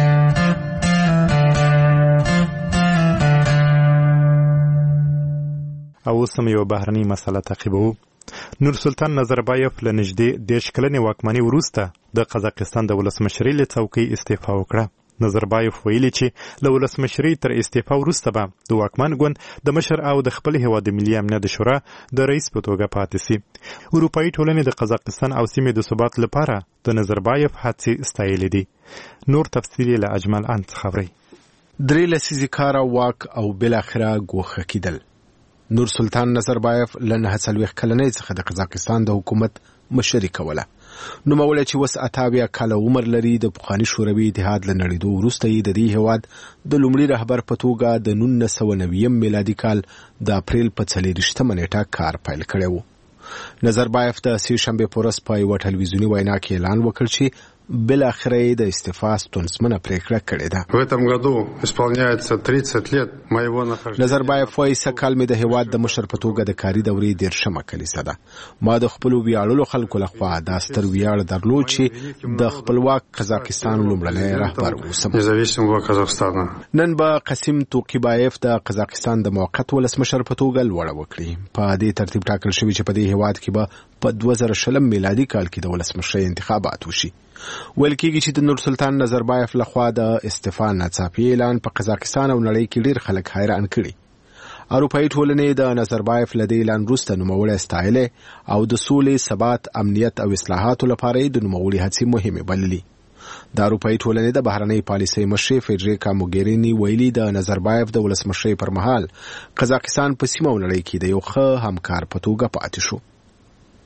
Speaker 2: او سم یو بهرنی مسله تعقیبو. نور سلطان نظربایف له نږدې دېرش کلنې واکمنۍ وروسته د قزاقستان د ولسمشرۍ له څوکۍ استعفا وکړه. نظربایف ویلي چې له ولسمشرۍ تر استعفا وروسته به د واکمن ګوند د مشر او د خپل هیواد د ملي امنیت شورا د رئیس په توګه پاتې سي. اروپایي ټولنې د قزاقستان او سیمې د ثبات لپاره د نظربایف هڅې ستایلې دي. نور تفصیل له اجمل ان څخه اورئ.
Speaker 5: درې لسیزې کاره واک او بالاخره ګوښه کېدل. نور سلطان نظربایف له نهه څلوېښت کلنۍ څخه د قزاقستان د حکومت مشري کوله. نوموړی چې اوس اته اویا کاله عمر لري د پخواني شوروي اتحاد له نړېدو وروسته یې د دې هېواد د لومړي رهبر په توګه د نولس سوه نوي میلادي کال د اپریل په څلېرویشتمه نیټه کار پیل کړی و. نظربایف د سې شنبې په ورځ په یوه ټلویزیوني وینا کې اعلان وکړ چې بالاخره یې د استعفا ستونزمنه پریکړه کړې ده.
Speaker 23: В этом году исполняется тридцать лет моего нахождения.
Speaker 5: نظربایف وایي سږکال مې د هېواد د مشر په توګه د کاري دورې دېرشمه کلیسه ده. ما د خپلو ویاړلو خلکو لخوا دا ستر ویاړ درلود چې د خپلواک قزاقستان لومړنی رهبر اوسم.
Speaker 23: نزاویسمого Казахстана.
Speaker 5: نن به قاسم توقیبایف د قزاقستان د موقت ولسمشر په توګه لوړه وکړي. په دې ترتیب ټاکل شوي چې په دې هېواد کې به په دوه زره شلم میلادي کال کې د ولسمشرۍ انتخابات وشي. ویل کېږي چې د نور سلطان نظربایف لخوا د استعفا ناڅاپي اعلان په قزاقستان او نړۍ کې ډېر خلک حیران کړي. اروپایي ټولنې د نظربایف له دې اعلان وروسته نوموړی ستایلی او د سولې، ثبات، امنیت او اصلاحاتو لپاره یې د نوموړي هڅې مهمې بللي. د اروپایي ټولنې د بهرنۍ پالیسۍ مشرې فیډریکا موګیریني ویلي د نظربایف د ولسمشرۍ پر مهال قزاقستان په سیمه او نړۍ کې د یو ښه همکار په توګه پاتې شو.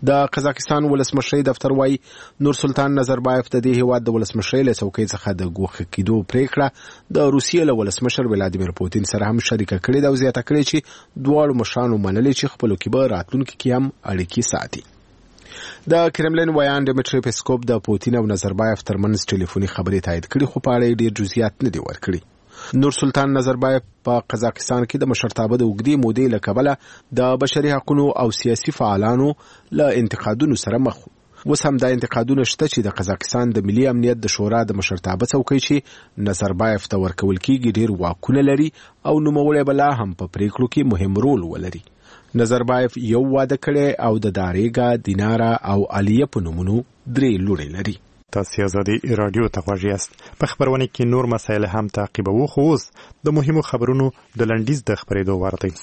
Speaker 5: د قزاقستان ولسمشر دفتر وايي نور سلطان نظربایف د دې هیواد د ولسمشر له څوکۍ څخه د ګوښه کېدو پریکړه د روسیې له ولسمشر ولادیمیر پوتین سره هم شریکه کړې ده او زیاته کړې چې دواړو مشرانو منلې چې خپلو کې به راتلونکي کې هم اړیکې ساتي. د کرملین ویان ډیمیټری پیسکوف د پوتین او نظربایف ترمنځ ټلیفوني خبرې تایید کړې خو په اړه ډېر جزئیات نه دي ورکړي. نور سلطان نظربایف په قزاقستان کې د مشرتابه د اوږدې مودې له کبله د بشري حقوقو او سیاسي فعالانو له انتقادونو سره مخ و. اوس هم دا انتقادونه شته چې د قزاقستان د ملي امنیت د شورا د مشرتابه څوکۍ چې نظربایف ته ورکول کېږي ډېر واکونه لري او نوموړی به لا هم په پریکړو کې مهم رول ولري. نظربایف یو واده کړی او د داریګا، دینارا او الیه په نومونو درې لوڼې لري.
Speaker 2: تاسو آزادي رادیو ته غواړئ یاست. په خبرونه کې نور مسایل هم تعقیبوو خو اوس د مهمو خبرونو د لنډیز د خبرېدو وخت دی.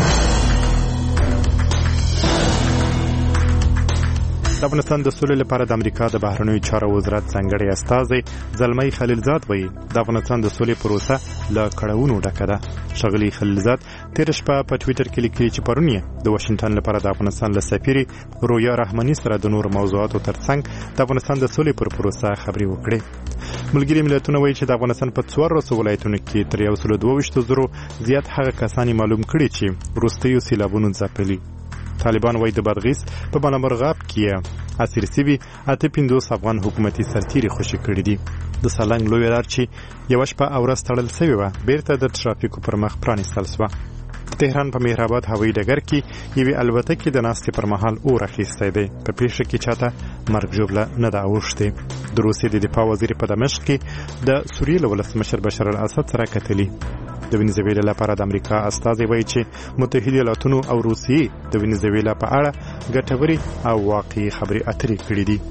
Speaker 2: د افغانستان د سولې لپاره د امریکا د بهرنیو چارو وزارت ځانګړی استازی زلمی خلیلزاد وایي د افغانستان د سولې پروسه له کړاوونو ډکه ده. ښاغلي خلیلزاد تېره شپه په ټویټر کې لیکلي چې پرون یې د واشنګټن لپاره د افغانستان له سفیرې رویا رحماني سره د نورو موضوعاتو ترڅنګ د افغانستان د سولې پر پروسه خبرې وکړې. ملګري ملتونه وایي چې د افغانستان په څوارلسو ولایتونو کې تر یو سل دوه ویشت زرو زیات هغه کسان معلوم کړي چې وروستیو سیلابونو ځپلي. طالبان وایي د بادغیس په بالامرغاب کې اسیر سوي اته پنځوس افغان حکومتي سرتیري خوشي کړي دي. د سالنګ لویه لار چې یوه شپه او ورځ تړل سوې وه بیرته د ترافیکو پر مخ پرانیستل سوه. د تهران په مهرآباد هوایي ډګر کې یوې الوتکې د ناستې پر مهال اور اخیستی دی. په پیښه کې چاته مرګ ژوبله نه ده اوښتې. د روسیې د دفاع وزیر په دمشق کې د سوریې له ولسمشر بشار الاسد سره کتلي. د وینزویلا لپاره د امریکا استازی وایي چې متحده ایالاتونو او روسیې د وینزویلا په اړه ګټورې او واقعي خبرې اترې کړې دي.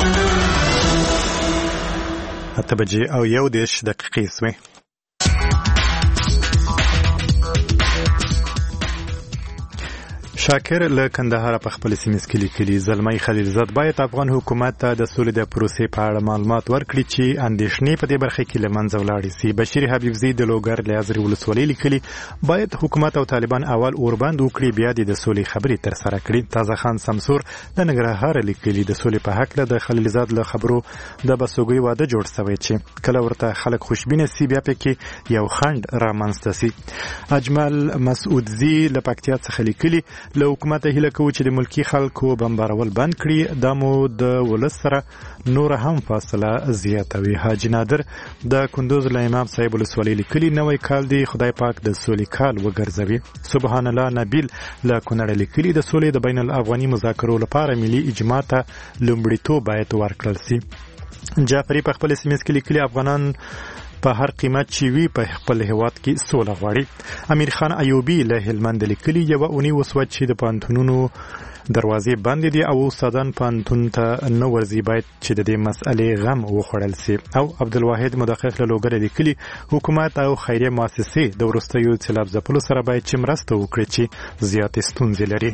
Speaker 2: اته بجې او یو دېرش دقیقې سوې. شاکر له کندهار په خپل سیمه کې لیکلي زلمی خلیلزاد باید افغان حکومت ته د سولې د پروسې په اړه معلومات ورکړي چې اندېښنې په دې برخه کې له منځه ولاړې سي. بشیر حبیبزی د لوګر له ازرې ولسوالۍ لیکلي باید حکومت او طالبان اول اوربند وکړي بیا د سولې خبرې ترسره کړي. تازه خان سمسور د ننګرهار لیکلي د سولې په حق له د خلیلزاد له خبرو د بسوګۍ واده جوړ شوی چې کله ورته خلک خوشبینه سي بیا پکې یو خنډ رامنځته سي. اجمل مسعودزی له پکتیا څخه لیکلي له حکومت هیله کوو چې د ملکی خلکو بمبارول بند کړي. دا مو د ولس سره نور هم فاصله زیاتوي. حاجی نادر د کندوز له امام صاحب ولسوالۍ لیکلي نوی کال دی خدای پاک د سولې کال وګرځوي. سبحان الله نبیل له کونړ لیکلي د سولې د بین الافغاني مذاکرو لپاره ملي اجماع ته لومړیتوب باید ورکړل سي. جعفري په خپل سیمه کې لیکلي افغانان په هر قیمت چې وي په خپل هیواد کې سوله غواړي. امیر خان ایوبی له هلمند لیکلي یوه اونۍ وسوه چې د پوهنتونونو دروازې بندې دي او استادان پوهنتون ته نه ورځي باید چې د دې مسئلې غم وخوړل سي. او عبدالواحد مدقق له لوګره لیکلي حکومت او خیریه مؤسسې د وروستیو سیلاب ځپلو سره باید چې مرسته وکړي چې زیاتې ستونزې لري.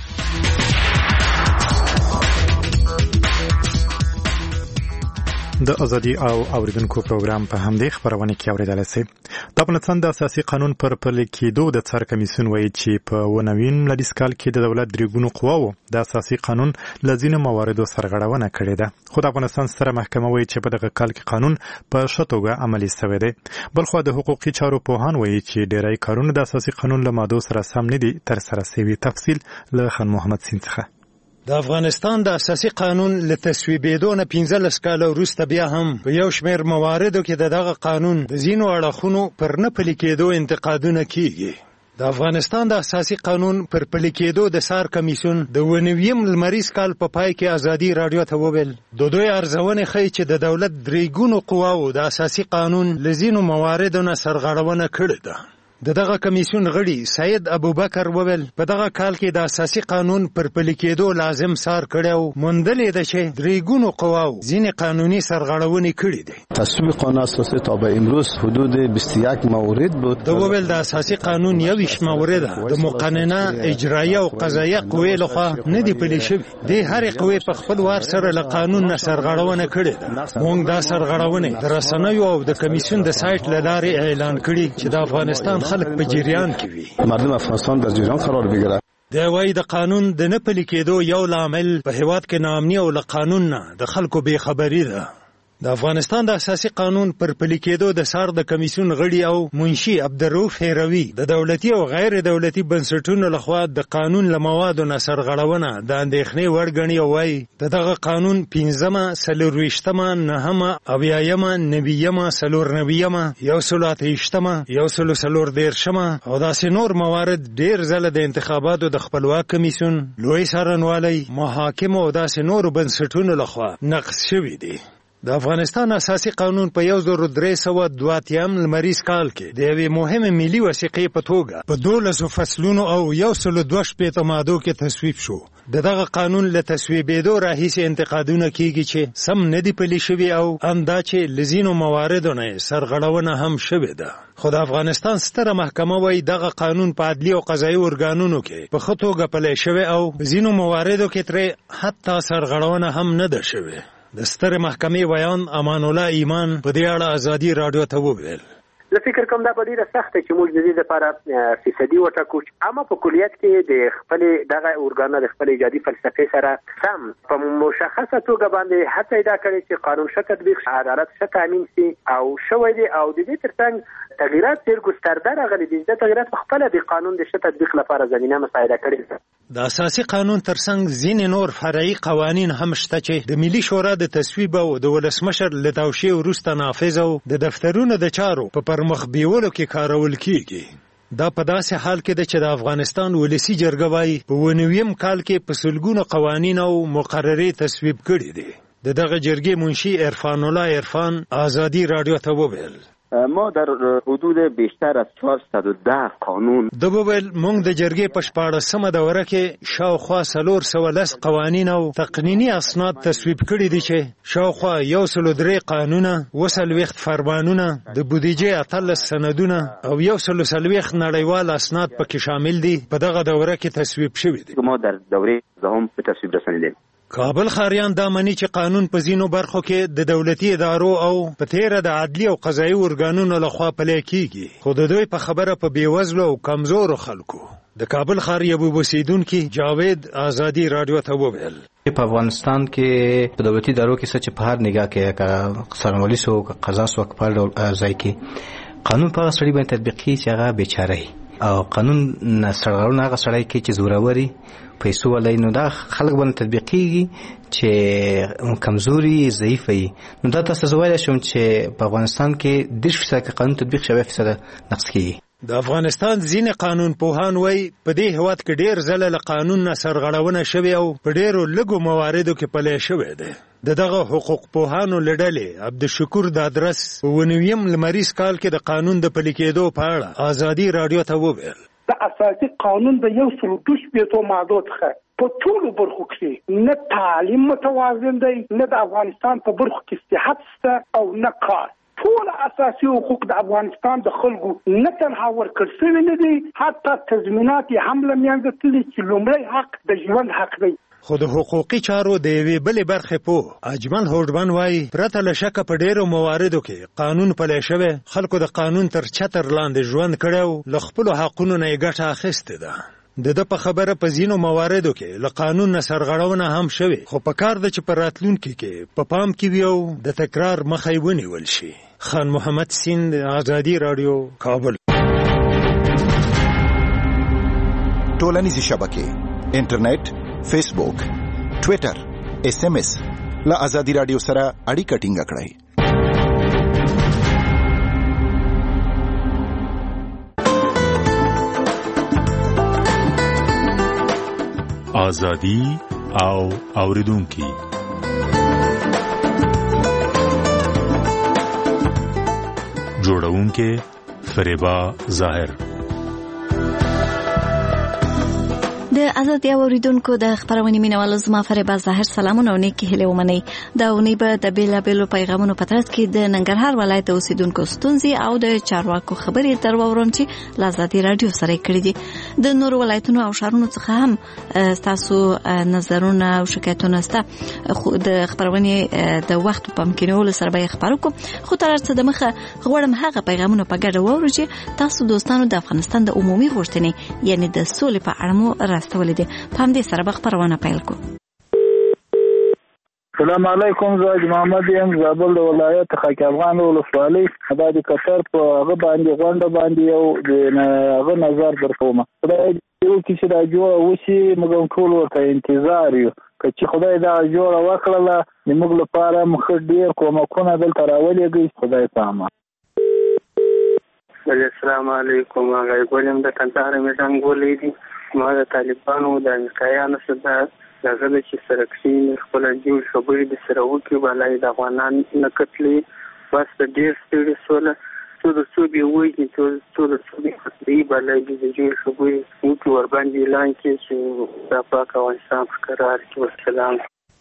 Speaker 2: د ازادي او اوریدونکو پروګرام په همدې خبرونه کې اوریدل شي. د افغانستان د اساسي قانون پر پلي کېدو د څار کمیسیون وایي چې په ونوین ملدیس کال کې د دولت درېګونو قواو د اساسي قانون لزینو مواردو سرغړونه کړې ده. خو د افغانستان ستره محکمه وایي چې په دغه کال کې قانون په ښه توګه عملي شوی دی. بلخو د حقوقي چارو پوهان وایي چې ډېری کارونه د اساسي قانون له مادو سره سم نه دي ترسره شوي. تفصیل له خان محمد سین څخه.
Speaker 4: د افغانستان د اساسي قانون له تصویبېدو نه پنځلس کاله وروسته بیا هم په یو شمېر مواردو کې د دغه قانون د ځینو اړخونو پر نه پلي کېدو انتقادونه کېږي. د افغانستان د اساسي قانون پر پلي کېدو د څار کمیسیون د اووه نویم لمریز کال په پای کې ازادي راډیو ته وویل د دوی ارزونې ښیي چې د دولت درې قواو د اساسي قانون له ځینو مواردو نه سرغړونه کړې ده. د دغه کمیسیون غړي سید ابوبکر وویل په دغه کال کې د اساسي قانون پر پلي کېدو لازم څار کړی او موندلې ده چې درې قواو ځینې قانوني سرغړونې کړې دي.
Speaker 6: تصویب قانون اساسی تا به امروز حدود بیست و یک مورد بود.
Speaker 4: د وویل د اساسي قانون یویشت مورد د مقننه اجرایه او قضایه قوې لخوا نه دي پلي شوي. د هرې قوې په خپل وار سره له قانون نه سرغړونه کړې ده. موږ دا سرغړونې د رسنیو او د کمیسیون د سایت له لارې اعلان کړي چې د افغانستان خلک په جریان کې وي.
Speaker 6: مردم افغانستان در جریان قرار بگیره.
Speaker 4: دی وایي د قانون د نه پلي کېدو یو لامل په هېواد کې ناامني او له قانون نه د خلکو بېخبري ده. د افغانستان د اساسي قانون پر پلي کېدو د سار د کمیسیون غړي او منشي عبدالرؤف هیروي د دولتي او غیر دولتي بنسټونو لخوا د قانون له موادو نه سرغړونه د اندېښنې وړ ګڼي او وایي د دغه قانون پنځمه څلرویشتمه نهمه اویایمه نویمه څلورنویمه یو سلو اته ویشتمه یو سلو څلور دېرشمه او داسې نور موارد ډېر ځله د انتخاباتو د خپلواک کمیسیون لوی څارنوالۍ محاکمو او داسې نورو بنسټونو لخوا نقض شوي دي. د افغانستان اساسي قانون په یو زر درې سوه دوه اتیایم لمریز کال کې د یوې مهمې ملي وثیقې په توګه په دولسو فصلونو او یو سلو دوه شپېته مادو کې تصویب شو. د دغه قانون له تصویبېدو راهیسې انتقادونه کیږي چې سم نه دي پلي شوي او همدا چې له ځینو مواردو نه سرغړونه هم شوې ده. خو د افغانستان ستره محکمه وایي دغه قانون په عدلي او قضایي ارګانونو کې په ښه توګه پلی شوی او په ځینو مواردو کې ترې حتی سرغړونه هم نه ده شوې. د سترې محکمې ویان امان الله ایمان په دې اړه ازادي راډیو ته وویل.
Speaker 8: زه فکر کوم دا به ډېره سخته چې موږ د دې لپاره فیصدي وټاکو اما په کلیت کې د خپلې دغه ارګانونه د خپل ایجادي فلسفې سره سم په مشخصه توګه باندې هڅه دا کړې چې قانون ښه تطبیق شي، عدالت ښه تامین شي او شوی دی او د دې ترڅنګ تغییرات ډېر ګسترده راغلي دي. د تغییرات په خپله د قانون د ښه تطبیق لپاره زمینه مساعده کړې ده.
Speaker 4: د اساسي قانون ترڅنګ ځینې نور فرعي قوانین هم شته چې د ملي شورا د تصویب او د ولسمشر له توشیح وروسته نافذ او د دفترونو د چارو په پرمخ بیولو کې کارول کیږي. دا په داسې حال کې ده چې د افغانستان ولسي جرګه وايي په اووه نویم کال کې په سلګونو قوانین او مقررې تصویب کړي دي. د دغه جرګې منشي عرفان الله عرفان ازادي راډیو ته وویل
Speaker 9: ما در حدود بیشتر از چهارصد و ده قانون
Speaker 4: د وویل موږ د جرګې په شپاړسمه دوره کې شاوخوا څلور سوه لس قوانین او تقنیني اسناد تصویب کړي دي چې شاوخوا یو سلو درې قانونه، اووه څلوېښت فرمانونه، د بودیجې اتلس سندونه او یو سلو څلوېښت نړیوال اسناد پکې شامل دي. په دغه دوره کې تصویب شوي دي.
Speaker 9: ما در دوره دوم په تصویب رسوندیم.
Speaker 4: کابل خاریان دا مني چې قانون په ځینو برخو کې د دولتي ادارو او په تیره د عدلي او قضایي ارګانونو لخوا پلی کیږي، خو د دوی په خبره په بېوزلو او کمزورو خلکو. د کابل ښار یو اوسیدونکي جاوید ازادي راډیو ته وویل
Speaker 10: په افغانستان کې په دولتي ادارو کې څه چې په هر نګاه کې که څارنوالي سو که قضا سو که په هر ډول ځای کې قانون په هغه سړي باندې تطبیق کېږي چې هغه بېچاره او قانون سرغړونه هغه سړی کوي چې زوروري پیسو ولای نو دا خلک باندې تطبیق کیږي چې کمزوري ضعیف وي. نو دا تاسو زوایل شوم چې په افغانستان کې دېرش فیصد قانون تطبیق شوی فیصد نقص کیږي.
Speaker 4: د افغانستان ځینې قانون پوهان وایي په دې هېواد کې ډېر ځله له قانون نه سرغړونه شوې او په ډېرو لږو مواردو کې پلی شوی دی. د دغه حقوق پوهانو له ډلې عبدالشکور دادرس په اووه نویم لمریز کال کې د قانون د پلي کېدو په اړه ازادي راډیو ته وویل
Speaker 24: د اساسي قانون د یو سلو دوه شپېتو مادو څخه په ټولو برخو کې نه تعلیم متوازن دی، نه د افغانستان په برخو کې صحت شته او نه کار. ټول اساسي حقوق د افغانستان د خلکو نه تنها ورکړل شوي نه دي، حتی تضمینات یې هم له منځه تللي چې لومړی حق د ژوند حق دی.
Speaker 4: خو د حقوقي چارو د یوې بلې برخې پوه اجمل هوډمن وایي پرته له شکه په ډېرو مواردو کې قانون پلی شوی، خلکو د قانون تر چتر لاندې ژوند کړی او له خپلو حقونو نه یې ګټه اخیستې ده. د ده په خبره په ځینو مواردو کې له قانون نه سرغړونه هم شوې، خو په کار ده چې په راتلونکي کې په پام کې وي او د تکرار مخه یې ونیول شي. خان محمد سیند، ازادي راډیو، کابل.
Speaker 25: ټولنیزې شبکې انټرنیټ، فیسبوک، ټویټر، ایس ایم ایس له ازادي راډیو سره اړیکه ټینګه کړئ.
Speaker 26: ازادي او اوریدونکي جوړونکي فریبا ظاهر.
Speaker 7: د ازادي اوریدونکو د خبرونې مینوالو زما فریبا ظاهر سلامونه او نیکی هیله ومنئ. دا اونۍ به د بیلابیلو پیغامونو په ترڅ کې د ننګرهار ولایت اوسیدونکو ستونزې او د چارواکو خبرې در واورم چې له ازادي راډیو سره کړي دي. د نورو ولایتونو او ښارونو څخه هم ستاسو نظرونه او شکایتونه شته، خو د خبرونې د وخت په امکانولو سره به یې خبرو کوم. خو تر څه د مخه غواړم هغه پیغامونه په ګډه واورو چې تاسو دوستانو د افغانستان د عمومي غوښتنې یعنې د سولې په اړه مو راستولې دي. په همدې سره به خپرونه پیل کوو.
Speaker 3: السلام علیکم، زه محمد یم، زابل د ولایت خاک افغان ولسوالۍ دا د قطر په هغه باندې غونډه باندې یو د هغه نظر درکوم. خدای یو چې دا جوړه وشي موږ ټول ورته انتظار یو، که چې خدای دا جوړه وکړله د موږ لپاره مخ ډېر کومکونه دلته راولېږي. خدای په امان.
Speaker 12: السلام علیکم، هغه ګولم د کندهار میدان ګولې دي. ما د طالبانو د امریکایانو سره دغه چې سره کښیني خپل جوړ خبرې د سره وکړي، بالای د افغانان نه کتلې بس د ډېر ستړي سوله څو د څو بیا وایي څو د څو بیا کتلې بالای د جوړ خبرې وکړي، ورباندې اعلان کړي چې دا پاک افغانستان په قرار کې. والسلام.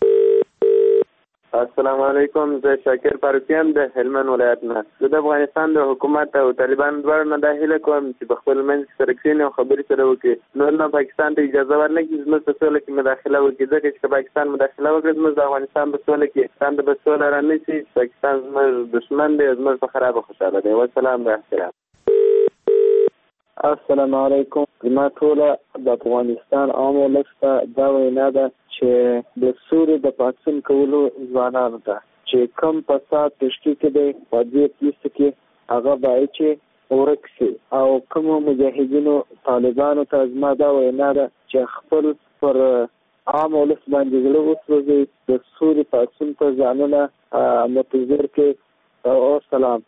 Speaker 13: السلام علیکم، زه شاکر فاروقیان د هلمند ولایت نه. زه د افغانستان د حکومت او طالبان دواړو نه دا هیله کوم چې په خپل منځ کې سره کښېني او خبرې سره وکړي، نور نه پاکستان ته اجازه ورنکړي زموږ په سوله کې مداخله وکړي، ځکه چې که پاکستان مداخله وکړي زموږ د افغانستان په سوله کې افغانستان ته به سوله رانشي. پاکستان زموږ دښمن دی، زموږ په خرابه خوشحاله دی. والسلام د احترام.
Speaker 15: السلام علیکم، زما ټوله د افغانستان عام ولس ته دا وینا ده چې د سولې د پاڅون کولو ځوانانو ته چې کم فساد تشکیل کړي په دې پلیسو کې هغه باید چې ورک شي، او کوم مجاهدینو طالبانو ته زما دا وینا ده چې خپل پر عام ولس باندې زړه وسوځي، د سولې پاڅون ته ځانونه متظر کړي. او سلام.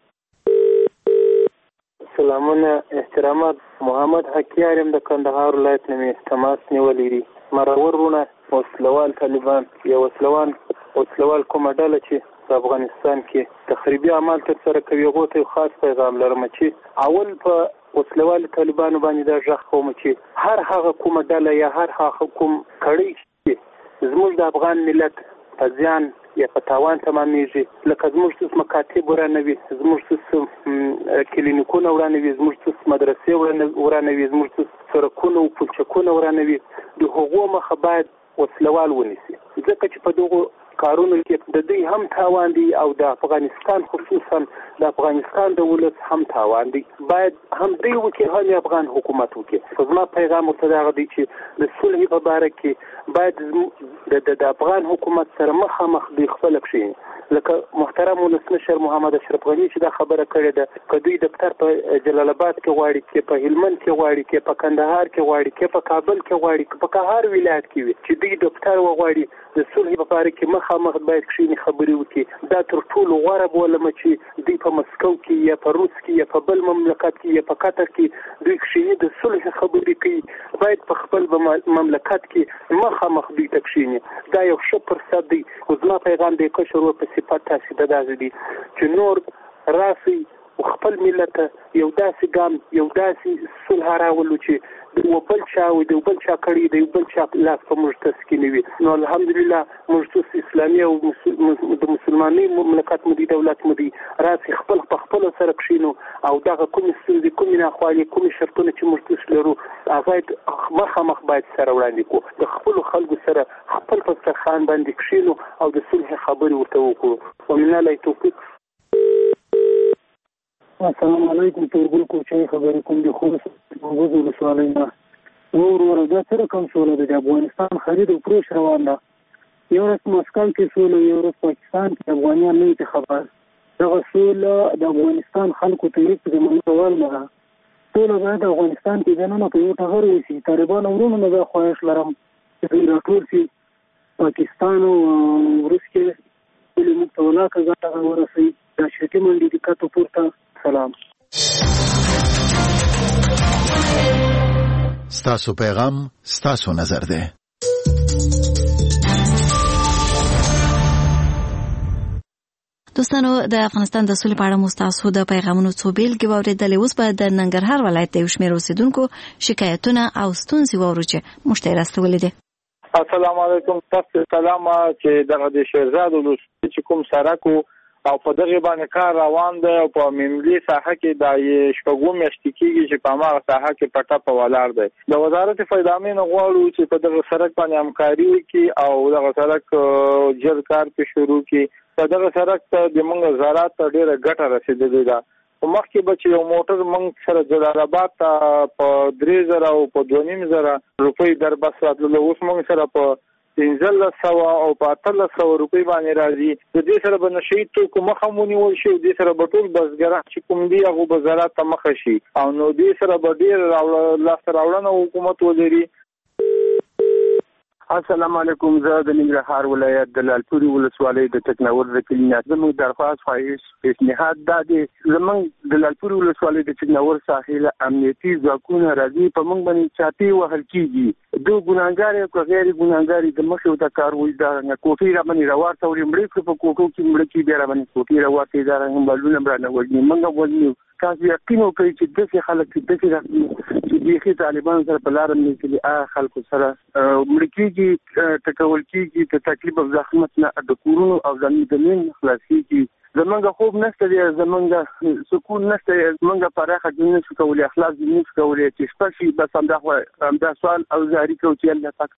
Speaker 16: سلامونه، احترامات. محمد حکیار یم د کندهار ولایت نه مې تماس نیولی دی. مرور ورونه وسلوال طالبان یا وسلوال وسلوال کومه ډله چې په افغانستان کې تخریبي اعمال ترسره کوي، هغو ته یو خاص پیغام لرم چې اول په وسلوال طالبانو باندې دا غږ کوم چې هر هغه کومه ډله یا هر هغه کوم کړۍ چې زموږ د افغان ملت په زیان یا په تاوان تمامیږي، لکه زموږ څه مکاتب ورانوي، زموږ څه کلینیکونه ورانوي، زموږ څه مدرسې ورانوي، زموږ څه سړکونه او پلچکونه ورانوي، د هغو مخه باید وسلوال ونیسي، ځکه چې په دغو کارونو کې د دوی هم تاوان دی او د افغانستان خصوصا د افغانستان د ولس هم تاوان دی. باید هم دوی وکړي هم افغان حکومت وکړي. خو زما پیغام ورته دغه دی چې د صلح په باره کې باید د افغان حکومت سره مخامخ دوی خپله کښېني، لکه محترم ولسمشر محمد اشرف غني چې دا خبره کړې ده، که دوی دفتر په جلال آباد کې غواړي، کې په هلمند کې غواړي، کې په کندهار کې غواړي، کې په کابل کې غواړي، که په هر ولایت کې وي چې دوی دفتر وغواړي، د صلح په باره کې مخامخ باید کښېني خبرې وکړي. دا تر ټولو غوره بولم چې دوی په مسکو کې یا په روس کې یا په بل مملکت کې یا په قطر کې دوی کښېني د صلح خبرې کوي، باید په خپل مملکت کې مخامخ دوی ته کښېني. دا یو ښه فرصت دی. خو زما پیغام د کشر ور په صفت تاسې ته داسې دی چې نور راسئ خپل ملت یو داسې ګام یو داسې صلح راولو چې د یو بل چا او د یو بل چا کړي د یو بل چا لاس په موږ تسکینوي. نو الحمدلله موږ اسلامي او د مسلمانۍ مملکت مو دی، دولت مو دی، راسئ خپل په خپلو سره کښېنو او دغه کومې ستونزې کومې ناخوالې کومې شرطونه چې موږ تاسو لرو هغه مخامخ باید سره وړاندې کړو، د خپلو خلکو سره خپل په دسترخوان باندې کښېنو او د صلح خبرې ورته وکړو. ومن الله توفیق.
Speaker 24: السلام علیکم، تورګل کوچۍ خبرې کوم دي خو موږ ولسوالۍ نه ور ور دا سره کوم سوله د افغانستان خرید او فروش روان ده. یو ورځ مسکو کې سوله، یو ورځ پاکستان کې افغانان نه خبر. دغه سوله د افغانستان خلکو ته یې د منځوال نه سوله باید د افغانستان کې دننه په یو ټغر وشي. طالبان ورونو نه دا خواهش لرم چې دوی راټول شي پاکستان او روس کې د موږ ته ولاکه ګټه ورسوي. دا شټي منډي د کاتو پورته. سلام.
Speaker 25: ستاسو پیغام ستاسو نظر ده.
Speaker 7: دوستانو، د افغانستان د سولې په اړه مو ستاسو د پیغامونو څو بیلګې واورېدلې. اوس به د ننګرهار ولایت د یو شمېر اوسېدونکو شکایتونه او ستونزې واورو چې موږ ته یې راستولې دي.
Speaker 15: السلام علیکم. تاسو سلام چې دغه د شیرزاد ولسوالۍ چې کوم سړک او په دغه باندې کار روان دی او په ملي ساحه کې د شپږو میاشتې کېږي چې په هغه ساحه کې پټه په ولاړ دی. د وزارت فایدامې نه غواړو چې په دغه سړک باندې همکاري وکړي او دغه سړک جلد کار په شروع کړي. په دغه سړک ته د موږ زراعت ته ډېره ګټه رسېدلې ده.
Speaker 3: مخکې به چې یو موټر موږ سره جلال آباد ته په درې زره او په دوه نیم زره روپۍ در بس راتللو، اوس موږ سره په پنځلس سوه او په اتلس سوه روپۍ باندې راځي. د دې سره به نشهیي توکو مخه ونیول شي او دې سره به ټول بزګران چې کوم دي هغو به زراعت ته مخه شي او نو دې سره به ډېر لاسته راوړنه حکومت ولري.
Speaker 1: السلام علیکم. زه د ننګرهار ولایت د لالپورې ولسوالۍ د ټکناور د کلي نه زموږ درخواست خواهش پیشنهاد دا دی، زموږ د لالپورې ولسوالۍ د ټکناور ساحل امنیتي ځواکونه راځي په موږ باندې چاپې وهل کېږي. دو ګناهګار او که غیر ګناهګار د مخې ته کار وایي دا کوټې را باندې راوارته وړي مړې کړو په کوټو کې مړه کړي بیا را باندې کوټې راوارته دا رنګ بالونه هم رانه وژني. موږ وژنو تاسو یقین وکړئ چې داسې خلک چې داسې راځي چې بیخي طالبانو سره په لاره مې هغه خلکو سره مړه کېږي، ټکول کېږي، د تکلیف او زحمت نه د کورونو او زمین خلاص کېږي. زمونږ خوب نشته دی، زمونږ سکون نشته، زمونږ پراخه ژوند نشو کولی، اخلاص ژوند نشو کولی چې شپه شي بس همدا همدا سوال او زاري کوو چې الله پاک